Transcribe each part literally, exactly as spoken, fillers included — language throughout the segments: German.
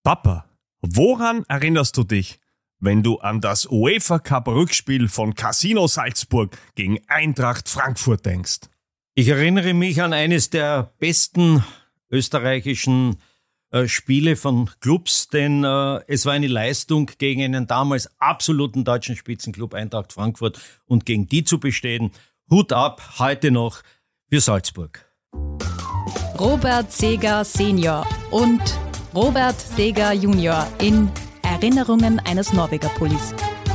Papa, woran erinnerst du dich, wenn du an das UEFA-Cup-Rückspiel von Casino Salzburg gegen Eintracht Frankfurt denkst? Ich erinnere mich an eines der besten österreichischen äh, Spiele von Clubs, denn äh, es war eine Leistung gegen einen damals absoluten deutschen Spitzenclub Eintracht Frankfurt und gegen die zu bestehen. Hut ab, heute noch für Salzburg. Robert Seeger Senior und Robert Seeger Junior in Erinnerungen eines Norweger-Pullis.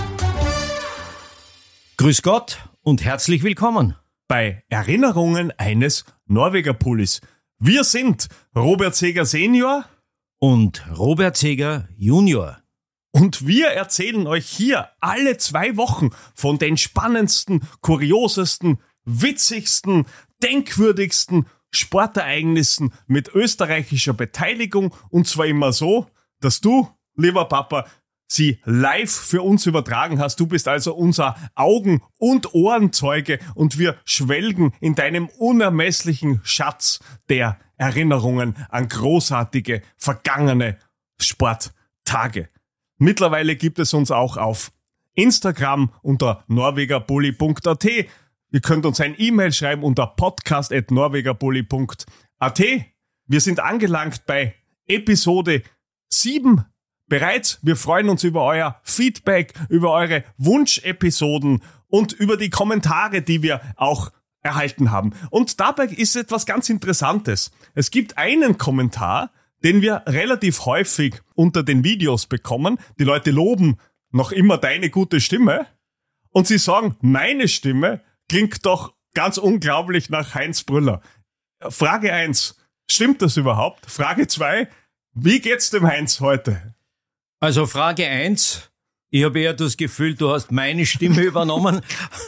Grüß Gott und herzlich willkommen bei Erinnerungen eines Norweger-Pullis. Wir sind Robert Seeger Senior und Robert Seeger Junior. Und wir erzählen euch hier alle zwei Wochen von den spannendsten, kuriosesten, witzigsten, denkwürdigsten Sportereignissen mit österreichischer Beteiligung, und zwar immer so, dass du, lieber Papa, sie live für uns übertragen hast. Du bist also unser Augen- und Ohrenzeuge und wir schwelgen in deinem unermesslichen Schatz der Erinnerungen an großartige, vergangene Sporttage. Mittlerweile gibt es uns auch auf Instagram unter norwegerpulli punkt a t. Ihr könnt uns ein E-Mail schreiben unter podcast at norwegerpulli punkt a t. Wir sind angelangt bei Episode sieben bereits. Wir freuen uns über euer Feedback, über eure Wunschepisoden und über die Kommentare, die wir auch erhalten haben. Und dabei ist etwas ganz Interessantes. Es gibt einen Kommentar, den wir relativ häufig unter den Videos bekommen. Die Leute loben noch immer deine gute Stimme und sie sagen, meine Stimme klingt doch ganz unglaublich nach Heinz Brüller. Frage eins, stimmt das überhaupt? Frage zwei, wie geht's dem Heinz heute? Also Frage eins, ich habe eher das Gefühl, du hast meine Stimme übernommen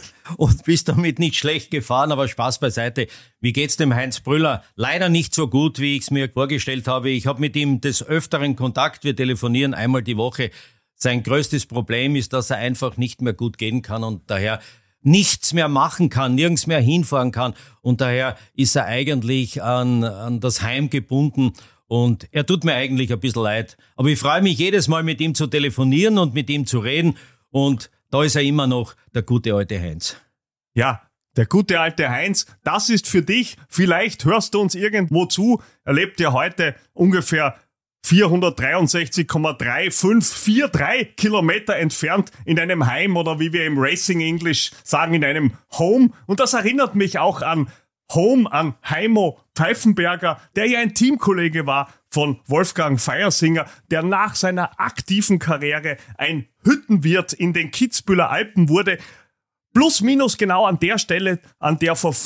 und bist damit nicht schlecht gefahren, aber Spaß beiseite. Wie geht's dem Heinz Brüller? Leider nicht so gut, wie ich es mir vorgestellt habe. Ich habe mit ihm des Öfteren Kontakt, wir telefonieren einmal die Woche. Sein größtes Problem ist, dass er einfach nicht mehr gut gehen kann und daher nichts mehr machen kann, nirgends mehr hinfahren kann und daher ist er eigentlich an, an das Heim gebunden und er tut mir eigentlich ein bisschen leid. Aber ich freue mich jedes Mal mit ihm zu telefonieren und mit ihm zu reden und da ist er immer noch der gute alte Heinz. Ja, der gute alte Heinz, das ist für dich, vielleicht hörst du uns irgendwo zu, er lebt ja heute ungefähr vierhundertdreiundsechzig Komma drei fünf vier drei Kilometer entfernt in einem Heim oder wie wir im Racing English sagen, in einem Home. Und das erinnert mich auch an Home, an Heimo Pfeifenberger, der ja ein Teamkollege war von Wolfgang Feiersinger, der nach seiner aktiven Karriere ein Hüttenwirt in den Kitzbüheler Alpen wurde. Plus minus genau an der Stelle, an der vor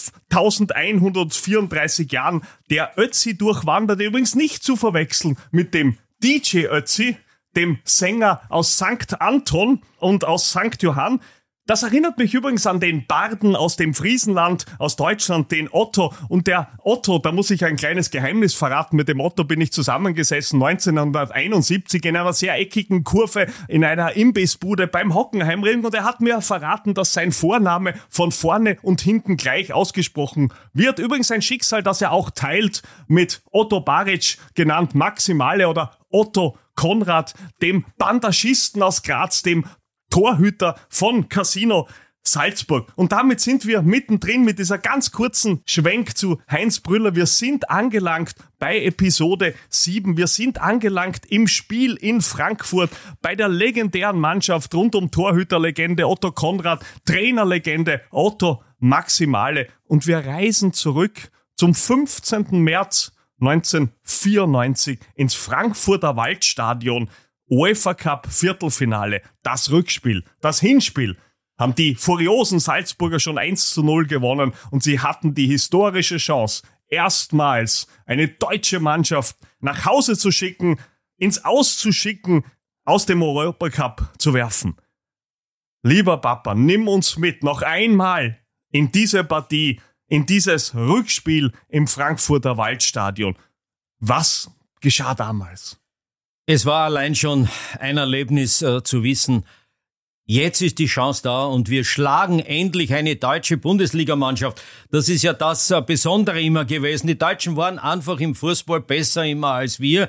fünftausendeinhundertvierunddreißig Jahren der Ötzi durchwanderte, übrigens nicht zu verwechseln mit dem D J Ötzi, dem Sänger aus Sankt Anton und aus Sankt Johann. Das erinnert mich übrigens an den Barden aus dem Friesenland, aus Deutschland, den Otto. Und der Otto, da muss ich ein kleines Geheimnis verraten, mit dem Otto bin ich zusammengesessen neunzehnhunderteinundsiebzig in einer sehr eckigen Kurve in einer Imbissbude beim Hockenheimring und er hat mir verraten, dass sein Vorname von vorne und hinten gleich ausgesprochen wird. Übrigens ein Schicksal, das er auch teilt mit Otto Baric, genannt Maximale, oder Otto Konrad, dem Bandagisten aus Graz, dem Torhüter von Casino Salzburg. Und damit sind wir mittendrin mit dieser ganz kurzen Schwenk zu Heinz Brüller. Wir sind angelangt bei Episode sieben. Wir sind angelangt im Spiel in Frankfurt bei der legendären Mannschaft rund um Torhüterlegende Otto Konrad, Trainerlegende Otto Maximale. Und wir reisen zurück zum fünfzehnten März neunzehnhundertvierundneunzig ins Frankfurter Waldstadion. UEFA Cup Viertelfinale, das Rückspiel, das Hinspiel, haben die furiosen Salzburger schon eins zu null gewonnen und sie hatten die historische Chance, erstmals eine deutsche Mannschaft nach Hause zu schicken, ins Aus zu schicken, aus dem Europa Cup zu werfen. Lieber Papa, nimm uns mit noch einmal in diese Partie, in dieses Rückspiel im Frankfurter Waldstadion. Was geschah damals? Es war allein schon ein Erlebnis äh, zu wissen, jetzt ist die Chance da und wir schlagen endlich eine deutsche Bundesligamannschaft. Das ist ja das äh, Besondere immer gewesen. Die Deutschen waren einfach im Fußball besser immer als wir.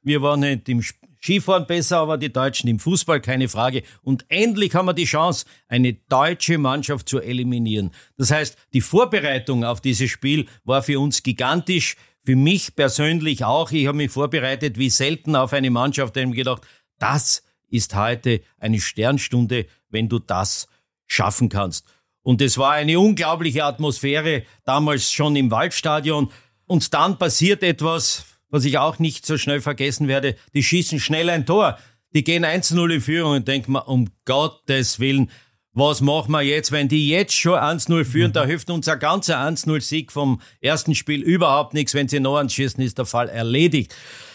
Wir waren nicht im Skifahren besser, aber die Deutschen im Fußball, keine Frage. Und endlich haben wir die Chance, eine deutsche Mannschaft zu eliminieren. Das heißt, die Vorbereitung auf dieses Spiel war für uns gigantisch. Für mich persönlich auch. Ich habe mich vorbereitet wie selten auf eine Mannschaft. Ich habe mir gedacht, das ist heute eine Sternstunde, wenn du das schaffen kannst. Und es war eine unglaubliche Atmosphäre, damals schon im Waldstadion. Und dann passiert etwas, was ich auch nicht so schnell vergessen werde. Die schießen schnell ein Tor. Die gehen eins zu null in Führung und denken mir, um Gottes Willen, was machen wir jetzt, wenn die jetzt schon eins zu null führen? Da hilft uns ein ganzer eins zu null Sieg vom ersten Spiel überhaupt nichts. Wenn sie noch eins schießen, ist der Fall erledigt.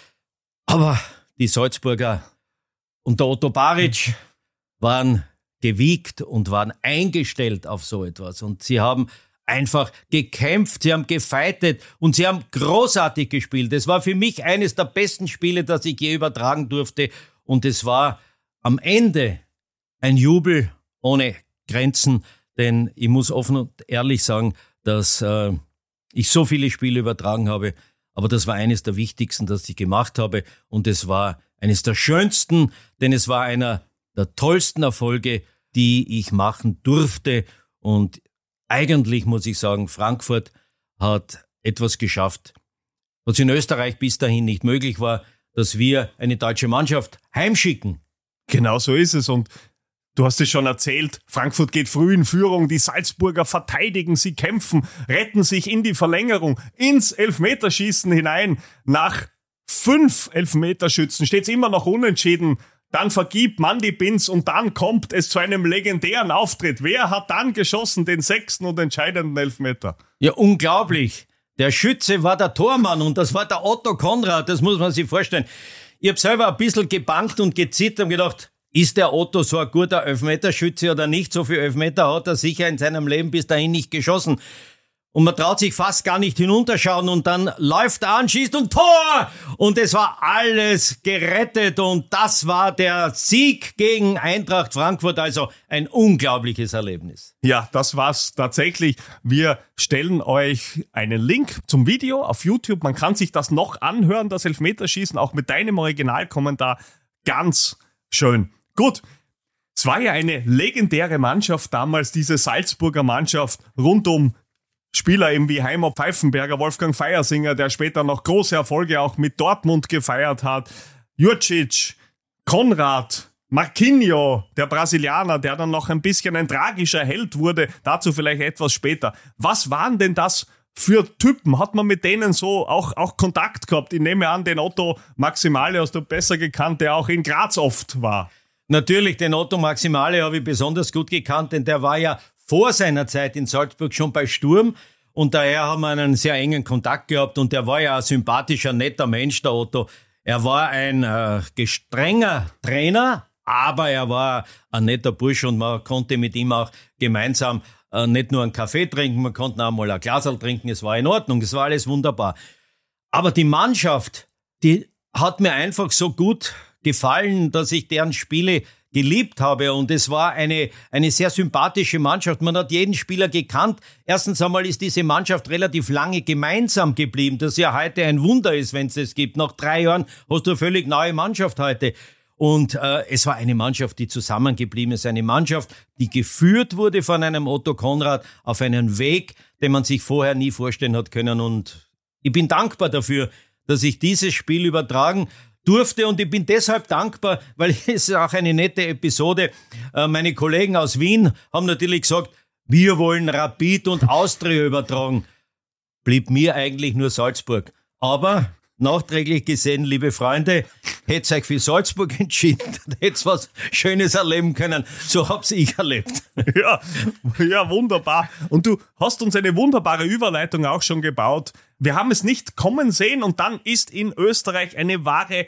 Aber die Salzburger und der Otto Baric waren gewiegt und waren eingestellt auf so etwas. Und sie haben einfach gekämpft, sie haben gefeitet und sie haben großartig gespielt. Es war für mich eines der besten Spiele, das ich je übertragen durfte. Und es war am Ende ein Jubel ohne Grenzen, denn ich muss offen und ehrlich sagen, dass äh, ich so viele Spiele übertragen habe, aber das war eines der wichtigsten, das ich gemacht habe und es war eines der schönsten, denn es war einer der tollsten Erfolge, die ich machen durfte und eigentlich muss ich sagen, Frankfurt hat etwas geschafft, was in Österreich bis dahin nicht möglich war, dass wir eine deutsche Mannschaft heimschicken. Genau so ist es und du hast es schon erzählt, Frankfurt geht früh in Führung, die Salzburger verteidigen, sie kämpfen, retten sich in die Verlängerung, ins Elfmeterschießen hinein. Nach fünf Elfmeterschützen steht es immer noch unentschieden. Dann vergibt Mandy Binz und dann kommt es zu einem legendären Auftritt. Wer hat dann geschossen, den sechsten und entscheidenden Elfmeter? Ja, unglaublich. Der Schütze war der Tormann und das war der Otto Konrad, das muss man sich vorstellen. Ich habe selber ein bisschen gebankt und gezittert und gedacht, ist der Otto so ein guter Elfmeterschütze oder nicht? So viel Elfmeter hat er sicher in seinem Leben bis dahin nicht geschossen. Und man traut sich fast gar nicht hinunterschauen und dann läuft er an, schießt und Tor! Und es war alles gerettet und das war der Sieg gegen Eintracht Frankfurt, also ein unglaubliches Erlebnis. Ja, das war's tatsächlich. Wir stellen euch einen Link zum Video auf YouTube. Man kann sich das noch anhören, das Elfmeterschießen, auch mit deinem Originalkommentar. Ganz schön. Gut. Es war ja eine legendäre Mannschaft damals, diese Salzburger Mannschaft rund um Spieler eben wie Heimo Pfeifenberger, Wolfgang Feiersinger, der später noch große Erfolge auch mit Dortmund gefeiert hat, Jurcic, Konrad, Marquinhos, der Brasilianer, der dann noch ein bisschen ein tragischer Held wurde, dazu vielleicht etwas später. Was waren denn das für Typen? Hat man mit denen so auch, auch Kontakt gehabt? Ich nehme an, den Otto Maximale hast du besser gekannt, der auch in Graz oft war. Natürlich, den Otto Maximale habe ich besonders gut gekannt, denn der war ja vor seiner Zeit in Salzburg schon bei Sturm und daher haben wir einen sehr engen Kontakt gehabt und der war ja ein sympathischer, netter Mensch, der Otto. Er war ein äh, gestrenger Trainer, aber er war ein netter Bursch und man konnte mit ihm auch gemeinsam äh, nicht nur einen Kaffee trinken, man konnte auch mal ein Glaserl trinken, es war in Ordnung, es war alles wunderbar. Aber die Mannschaft, die hat mir einfach so gut gefallen, dass ich deren Spiele geliebt habe und es war eine eine sehr sympathische Mannschaft. Man hat jeden Spieler gekannt. Erstens einmal ist diese Mannschaft relativ lange gemeinsam geblieben, das ja heute ein Wunder ist, wenn es das gibt. Nach drei Jahren hast du eine völlig neue Mannschaft heute. Und äh, es war eine Mannschaft, die zusammengeblieben ist, eine Mannschaft, die geführt wurde von einem Otto Konrad auf einen Weg, den man sich vorher nie vorstellen hat können. Und ich bin dankbar dafür, dass ich dieses Spiel übertragen durfte und ich bin deshalb dankbar, weil es ist auch eine nette Episode. Meine Kollegen aus Wien haben natürlich gesagt, wir wollen Rapid und Austria übertragen. Blieb mir eigentlich nur Salzburg. Aber nachträglich gesehen, liebe Freunde, hättet ihr euch für Salzburg entschieden, dann hättet ihr was Schönes erleben können. So hab's ich erlebt. Ja, ja, wunderbar. Und du hast uns eine wunderbare Überleitung auch schon gebaut. Wir haben es nicht kommen sehen und dann ist in Österreich eine wahre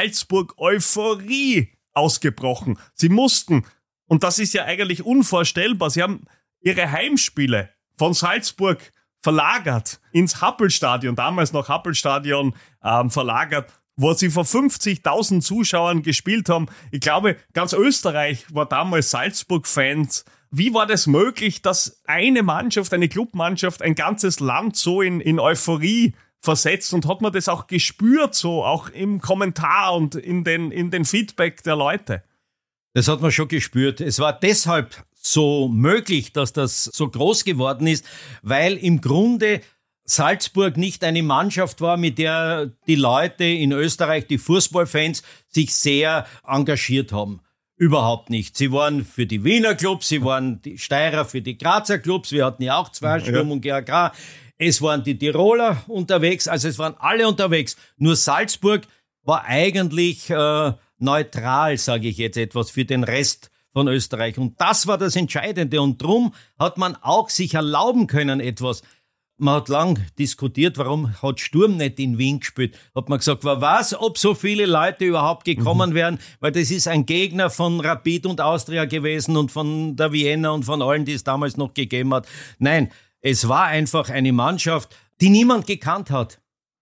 Salzburg-Euphorie ausgebrochen. Sie mussten, und das ist ja eigentlich unvorstellbar, sie haben ihre Heimspiele von Salzburg verlagert ins Happelstadion, damals noch Happelstadion ähm, verlagert, wo sie vor fünfzigtausend Zuschauern gespielt haben. Ich glaube, ganz Österreich war damals Salzburg-Fans. Wie war das möglich, dass eine Mannschaft, eine Clubmannschaft, ein ganzes Land so in, in Euphorie versetzt und hat man das auch gespürt, so auch im Kommentar und in den, in den Feedback der Leute? Das hat man schon gespürt. Es war deshalb so möglich, dass das so groß geworden ist, weil im Grunde Salzburg nicht eine Mannschaft war, mit der die Leute in Österreich, die Fußballfans, sich sehr engagiert haben. Überhaupt nicht. Sie waren für die Wiener Clubs, sie waren die Steirer für die Grazer Clubs, wir hatten ja auch zwei, Sturm und G A K. Es waren die Tiroler unterwegs, also es waren alle unterwegs. Nur Salzburg war eigentlich äh, neutral, sage ich jetzt etwas, für den Rest von Österreich. Und das war das Entscheidende. Und drum hat man auch sich erlauben können, etwas. Man hat lang diskutiert, warum hat Sturm nicht in Wien gespielt. Hat man gesagt, wer weiß, ob so viele Leute überhaupt gekommen mhm. wären, weil das ist ein Gegner von Rapid und Austria gewesen und von der Vienna und von allen, die es damals noch gegeben hat. Nein, es war einfach eine Mannschaft, die niemand gekannt hat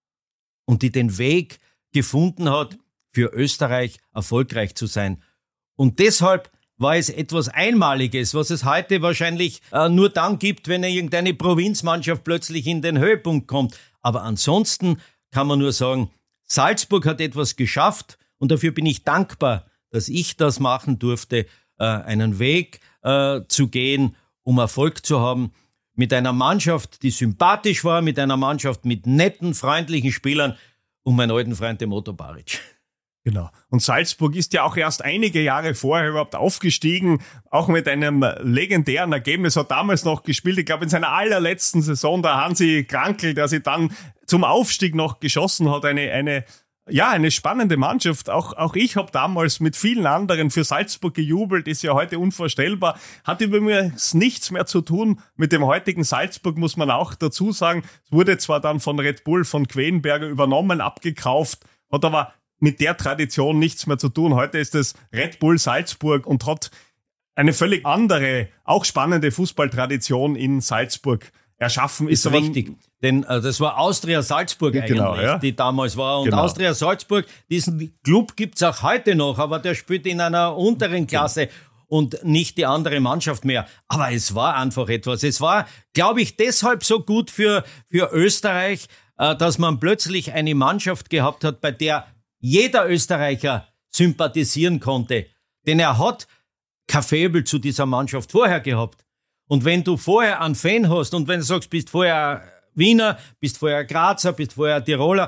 und die den Weg gefunden hat, für Österreich erfolgreich zu sein. Und deshalb war es etwas Einmaliges, was es heute wahrscheinlich äh, nur dann gibt, wenn irgendeine Provinzmannschaft plötzlich in den Höhepunkt kommt. Aber ansonsten kann man nur sagen, Salzburg hat etwas geschafft und dafür bin ich dankbar, dass ich das machen durfte, äh, einen Weg äh, zu gehen, um Erfolg zu haben. Mit einer Mannschaft, die sympathisch war, mit einer Mannschaft mit netten, freundlichen Spielern und meinen alten Freund, dem Otto Baric. Genau. Und Salzburg ist ja auch erst einige Jahre vorher überhaupt aufgestiegen, auch mit einem legendären Ergebnis, hat damals noch gespielt, ich glaube in seiner allerletzten Saison, der Hansi Krankl, der sich dann zum Aufstieg noch geschossen hat, eine, eine, ja, eine spannende Mannschaft. Auch, auch ich habe damals mit vielen anderen für Salzburg gejubelt, ist ja heute unvorstellbar, hat übrigens nichts mehr zu tun mit dem heutigen Salzburg, muss man auch dazu sagen. Es wurde zwar dann von Red Bull, von Quenberger übernommen, abgekauft, hat aber mit der Tradition nichts mehr zu tun. Heute ist es Red Bull Salzburg und hat eine völlig andere, auch spannende Fußballtradition in Salzburg erschaffen. Ist, ist richtig, denn äh, das war Austria Salzburg eigentlich, genau, ja. die damals war. Und genau. Austria Salzburg, diesen Club gibt's auch heute noch, aber der spielt in einer unteren Klasse. Genau. Und nicht die andere Mannschaft mehr. Aber es war einfach etwas. Es war, glaube ich, deshalb so gut für, für Österreich, äh, dass man plötzlich eine Mannschaft gehabt hat, bei der jeder Österreicher sympathisieren konnte. Denn er hat kein Faible zu dieser Mannschaft vorher gehabt. Und wenn du vorher einen Fan hast und wenn du sagst, bist vorher Wiener, bist vorher Grazer, bist vorher Tiroler,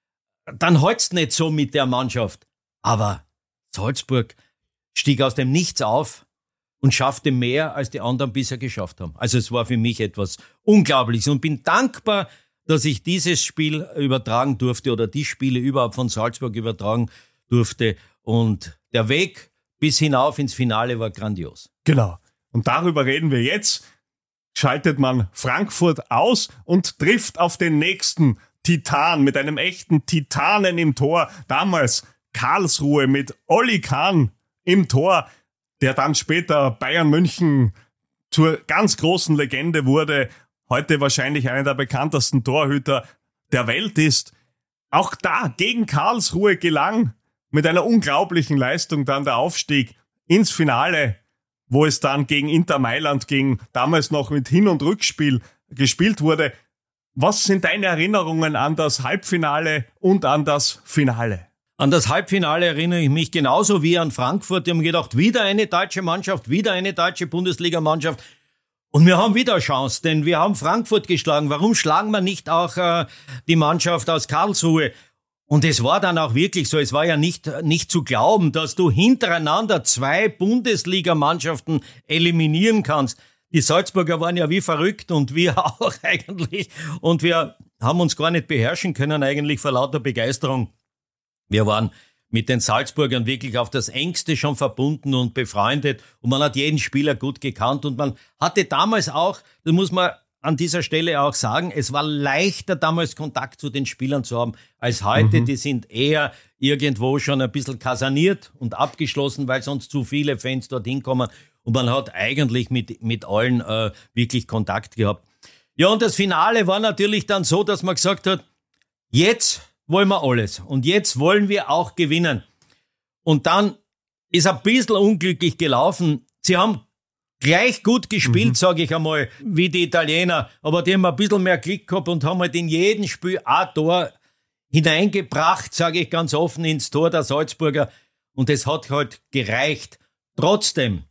dann halt's nicht so mit der Mannschaft. Aber Salzburg stieg aus dem Nichts auf und schaffte mehr, als die anderen bisher geschafft haben. Also es war für mich etwas Unglaubliches und bin dankbar, dass ich dieses Spiel übertragen durfte oder die Spiele überhaupt von Salzburg übertragen durfte. Und der Weg bis hinauf ins Finale war grandios. Genau. Und darüber reden wir jetzt. Schaltet man Frankfurt aus und trifft auf den nächsten Titan mit einem echten Titanen im Tor. Damals Karlsruhe mit Olli Kahn im Tor, der dann später Bayern München zur ganz großen Legende wurde. Heute wahrscheinlich einer der bekanntesten Torhüter der Welt ist. Auch da gegen Karlsruhe gelang mit einer unglaublichen Leistung dann der Aufstieg ins Finale, wo es dann gegen Inter Mailand ging, damals noch mit Hin- und Rückspiel gespielt wurde. Was sind deine Erinnerungen an das Halbfinale und an das Finale? An das Halbfinale erinnere ich mich genauso wie an Frankfurt. Die haben gedacht, wieder eine deutsche Mannschaft, wieder eine deutsche Bundesligamannschaft. Und wir haben wieder eine Chance, denn wir haben Frankfurt geschlagen. Warum schlagen wir nicht auch äh, die Mannschaft aus Karlsruhe? Und es war dann auch wirklich so, es war ja nicht, nicht zu glauben, dass du hintereinander zwei Bundesligamannschaften eliminieren kannst. Die Salzburger waren ja wie verrückt und wir auch eigentlich. Und wir haben uns gar nicht beherrschen können eigentlich vor lauter Begeisterung. Wir waren mit den Salzburgern wirklich auf das Engste schon verbunden und befreundet und man hat jeden Spieler gut gekannt und man hatte damals auch, das muss man an dieser Stelle auch sagen, es war leichter damals Kontakt zu den Spielern zu haben als heute. Mhm. Die sind eher irgendwo schon ein bisschen kaserniert und abgeschlossen, weil sonst zu viele Fans dorthin kommen und man hat eigentlich mit, mit allen äh, wirklich Kontakt gehabt. Ja, und das Finale war natürlich dann so, dass man gesagt hat, jetzt wollen wir alles. Und jetzt wollen wir auch gewinnen. Und dann ist ein bisschen unglücklich gelaufen. Sie haben gleich gut gespielt, mhm. sage ich einmal, wie die Italiener. Aber die haben ein bisschen mehr Glück gehabt und haben halt in jedem Spiel ein Tor hineingebracht, sage ich ganz offen, ins Tor der Salzburger. Und es hat halt gereicht. Trotzdem,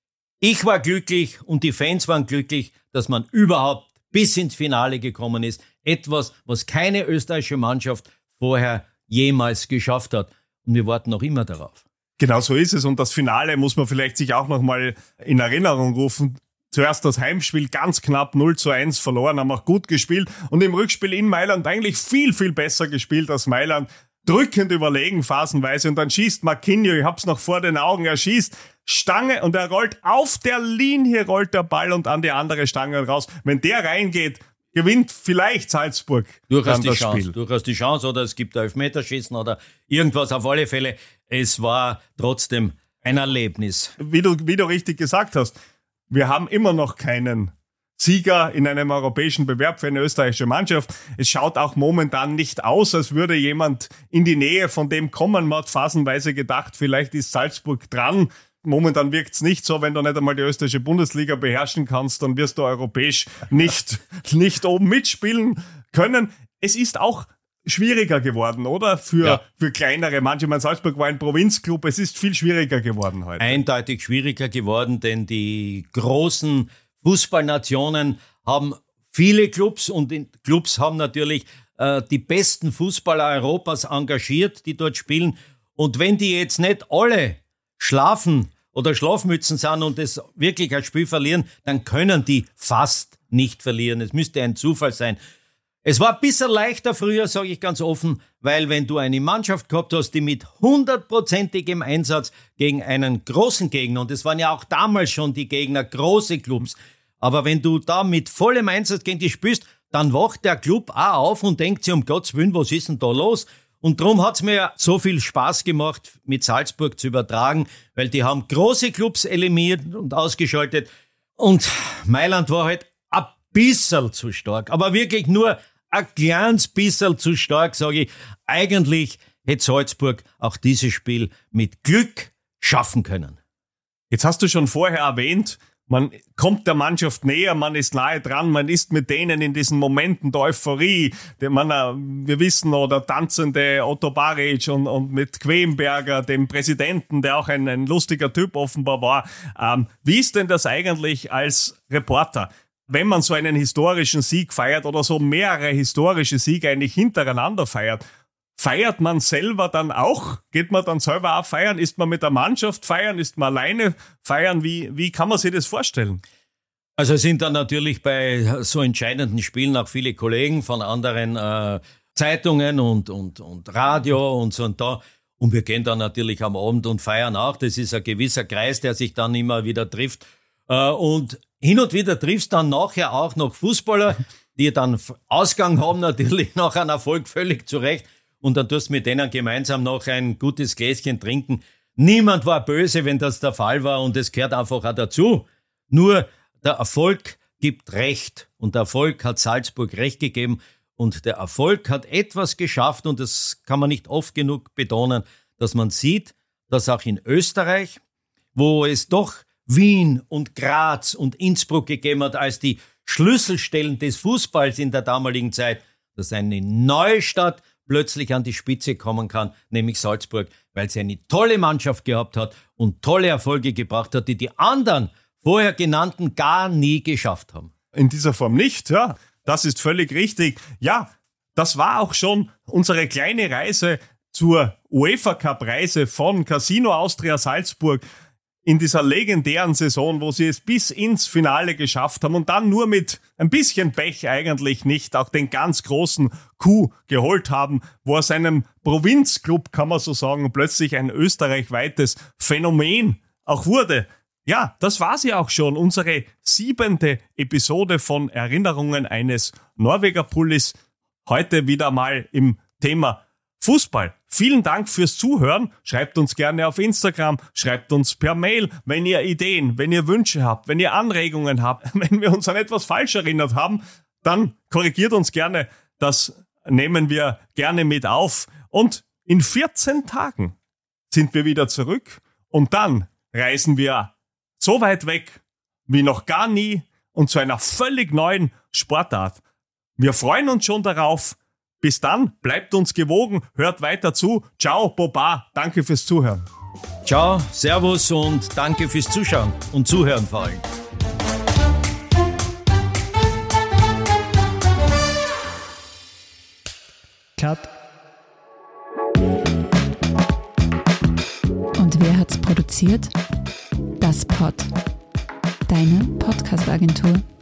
ich war glücklich und die Fans waren glücklich, dass man überhaupt bis ins Finale gekommen ist. Etwas, was keine österreichische Mannschaft vorher jemals geschafft hat. Und wir warten noch immer darauf. Genau so ist es. Und das Finale muss man vielleicht sich auch noch mal in Erinnerung rufen. Zuerst das Heimspiel ganz knapp null zu eins verloren, haben auch gut gespielt. Und im Rückspiel in Mailand eigentlich viel, viel besser gespielt als Mailand. Drückend überlegen phasenweise. Und dann schießt Marquinhos, ich hab's noch vor den Augen, er schießt Stange und er rollt auf der Linie, rollt der Ball und an die andere Stange raus. Wenn der reingeht, gewinnt vielleicht Salzburg durchaus die das Chance, Spiel. Durchaus die Chance oder es gibt ein Elfmeterschießen oder irgendwas. Auf alle Fälle, es war trotzdem ein Erlebnis. Wie du, wie du richtig gesagt hast, wir haben immer noch keinen Sieger in einem europäischen Bewerb für eine österreichische Mannschaft. Es schaut auch momentan nicht aus, als würde jemand in die Nähe von dem kommen. Man hat phasenweise gedacht, vielleicht ist Salzburg dran. Momentan wirkt's nicht so, wenn du nicht einmal die österreichische Bundesliga beherrschen kannst, dann wirst du europäisch nicht, nicht oben mitspielen können. Es ist auch schwieriger geworden, oder? Für, ja. für kleinere Manche. Ich meine, Salzburg war ein Provinzclub, es ist viel schwieriger geworden heute. Eindeutig schwieriger geworden, denn die großen Fußballnationen haben viele Clubs und die Clubs haben natürlich äh, die besten Fußballer Europas engagiert, die dort spielen. Und wenn die jetzt nicht alle schlafen oder Schlafmützen sind und es wirklich ein Spiel verlieren, dann können die fast nicht verlieren. Es müsste ein Zufall sein. Es war ein bisschen leichter früher, sage ich ganz offen, weil wenn du eine Mannschaft gehabt hast, die mit hundertprozentigem Einsatz gegen einen großen Gegner, und es waren ja auch damals schon die Gegner große Clubs, aber wenn du da mit vollem Einsatz gegen die spielst, dann wacht der Club auch auf und denkt sich, um Gottes Willen, was ist denn da los? Und darum hat's mir so viel Spaß gemacht, mit Salzburg zu übertragen, weil die haben große Clubs eliminiert und ausgeschaltet. Und Mailand war halt ein bisschen zu stark, aber wirklich nur ein kleines bisschen zu stark, sage ich. Eigentlich hätte Salzburg auch dieses Spiel mit Glück schaffen können. Jetzt hast du schon vorher erwähnt, man kommt der Mannschaft näher, man ist nahe dran, man ist mit denen in diesen Momenten der Euphorie, der man, wir wissen noch, der tanzende Otto Baric und, und mit Quenberger, dem Präsidenten, der auch ein, ein lustiger Typ offenbar war. Ähm, wie ist denn das eigentlich als Reporter, wenn man so einen historischen Sieg feiert oder so mehrere historische Siege eigentlich hintereinander feiert? Feiert man selber dann auch? Geht man dann selber auch feiern? Ist man mit der Mannschaft feiern? Ist man alleine feiern? Wie, wie kann man sich das vorstellen? Also es sind dann natürlich bei so entscheidenden Spielen auch viele Kollegen von anderen äh, Zeitungen und, und, und Radio und so und da. Und wir gehen dann natürlich am Abend und feiern auch. Das ist ein gewisser Kreis, der sich dann immer wieder trifft. Äh, und hin und wieder triffst dann nachher auch noch Fußballer, die dann Ausgang haben natürlich nach einem Erfolg völlig zurecht. Und dann tust du mit denen gemeinsam noch ein gutes Gläschen trinken. Niemand war böse, wenn das der Fall war und es gehört einfach auch dazu. Nur der Erfolg gibt Recht und der Erfolg hat Salzburg Recht gegeben und der Erfolg hat etwas geschafft und das kann man nicht oft genug betonen, dass man sieht, dass auch in Österreich, wo es doch Wien und Graz und Innsbruck gegeben hat als die Schlüsselstellen des Fußballs in der damaligen Zeit, dass eine neue Stadt plötzlich an die Spitze kommen kann, nämlich Salzburg, weil sie eine tolle Mannschaft gehabt hat und tolle Erfolge gebracht hat, die die anderen vorher genannten gar nie geschafft haben. In dieser Form nicht, ja. Das ist völlig richtig. Ja, das war auch schon unsere kleine Reise zur UEFA-Cup-Reise von Casino Austria Salzburg in dieser legendären Saison, wo sie es bis ins Finale geschafft haben und dann nur mit ein bisschen Pech eigentlich nicht auch den ganz großen Coup geholt haben, wo aus einem Provinzclub, kann man so sagen, plötzlich ein österreichweites Phänomen auch wurde. Ja, das war sie auch schon, unsere siebente Episode von Erinnerungen eines Norweger-Pullis. Heute wieder mal im Thema Fußball. Vielen Dank fürs Zuhören. Schreibt uns gerne auf Instagram, schreibt uns per Mail, wenn ihr Ideen, wenn ihr Wünsche habt, wenn ihr Anregungen habt, wenn wir uns an etwas falsch erinnert haben, dann korrigiert uns gerne. Das nehmen wir gerne mit auf. Und in vierzehn Tagen sind wir wieder zurück und dann reisen wir so weit weg wie noch gar nie und zu einer völlig neuen Sportart. Wir freuen uns schon darauf. Bis dann, bleibt uns gewogen, hört weiter zu. Ciao, Boba, danke fürs Zuhören. Ciao, Servus und danke fürs Zuschauen und Zuhören vor allem. Cut. Und wer hat's produziert? Das Pod. Deine Podcast-Agentur.